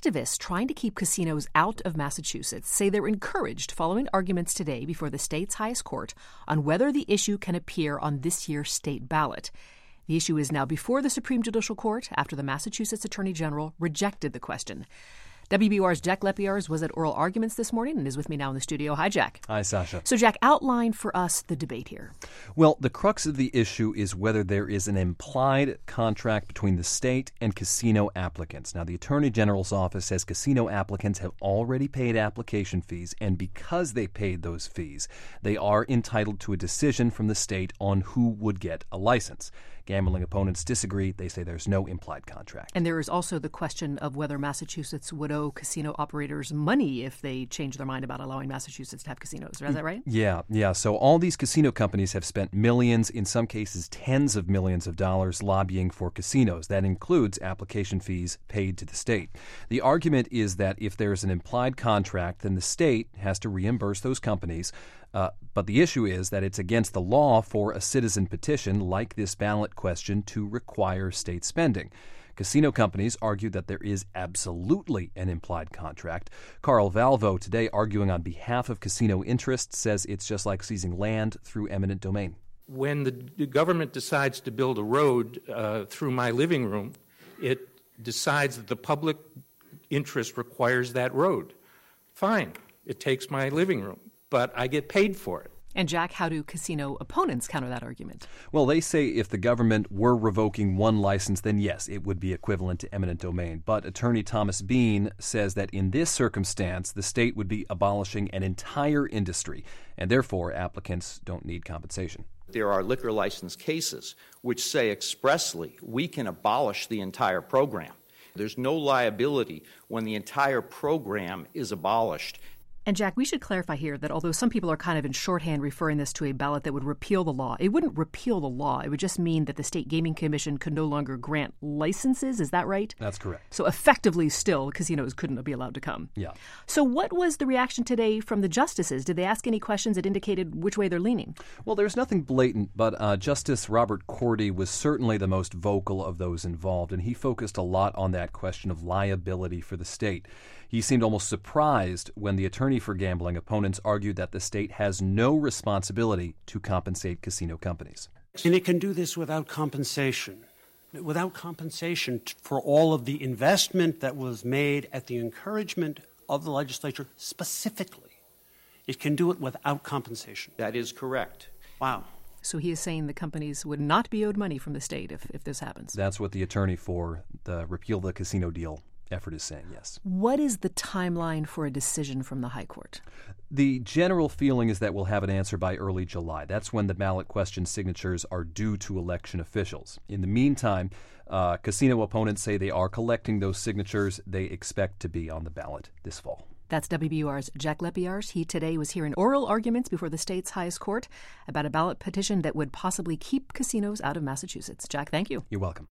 Activists trying to keep casinos out of Massachusetts say they're encouraged following arguments today before the state's highest court on whether the issue can appear on this year's state ballot. The issue is now before the Supreme Judicial Court after the Massachusetts Attorney General rejected the question. WBUR's Jack Lepiarz was at oral arguments this morning and is with me now in the studio. Hi, Jack. Hi, Sasha. So, Jack, outline for us the debate here. Well, the crux of the issue is whether there is an implied contract between the state and casino applicants. Now, the Attorney General's office says casino applicants have already paid application fees, and because they paid those fees, they are entitled to a decision from the state on who would get a license. Gambling opponents disagree. They say there's no implied contract. And there is also the question of whether Massachusetts would owe casino operators money if they change their mind about allowing Massachusetts to have casinos. Is that right? Yeah. So all these casino companies have spent millions, in some cases tens of millions of dollars, lobbying for casinos. That includes application fees paid to the state. The argument is that if there's an implied contract, then the state has to reimburse those companies. But the issue is that it's against the law for a citizen petition like this ballot question to require state spending. Casino companies argue that there is absolutely an implied contract. Carl Valvo, today arguing on behalf of casino interests, says it's just like seizing land through eminent domain. When the government decides to build a road through my living room, it decides that the public interest requires that road. Fine, it takes my living room, but I get paid for it. And, Jack, how do casino opponents counter that argument? Well, they say if the government were revoking one license, then yes, it would be equivalent to eminent domain. But Attorney Thomas Bean says that in this circumstance, the state would be abolishing an entire industry, and therefore applicants don't need compensation. There are liquor license cases which say expressly we can abolish the entire program. There's no liability when the entire program is abolished. And, Jack, we should clarify here that although some people are kind of in shorthand referring this to a ballot that would repeal the law, it wouldn't repeal the law. It would just mean that the State Gaming Commission could no longer grant licenses. Is that right? That's correct. So effectively still, casinos couldn't be allowed to come. Yeah. So what was the reaction today from the justices? Did they ask any questions that indicated which way they're leaning? Well, there's nothing blatant, but Justice Robert Cordy was certainly the most vocal of those involved, and he focused a lot on that question of liability for the state. He seemed almost surprised when the attorney for gambling opponents argued that the state has no responsibility to compensate casino companies. And it can do this without compensation for all of the investment that was made at the encouragement of the legislature specifically. It can do it without compensation. That is correct. Wow. So he is saying the companies would not be owed money from the state if this happens. That's what the attorney for the repeal the casino deal effort is saying, yes. What is the timeline for a decision from the High Court? The general feeling is that we'll have an answer by early July. That's when the ballot question signatures are due to election officials. In the meantime, casino opponents say they are collecting those signatures. They expect to be on the ballot this fall. That's WBUR's Jack Lepiarz. He today was hearing oral arguments before the state's highest court about a ballot petition that would possibly keep casinos out of Massachusetts. Jack, thank you. You're welcome.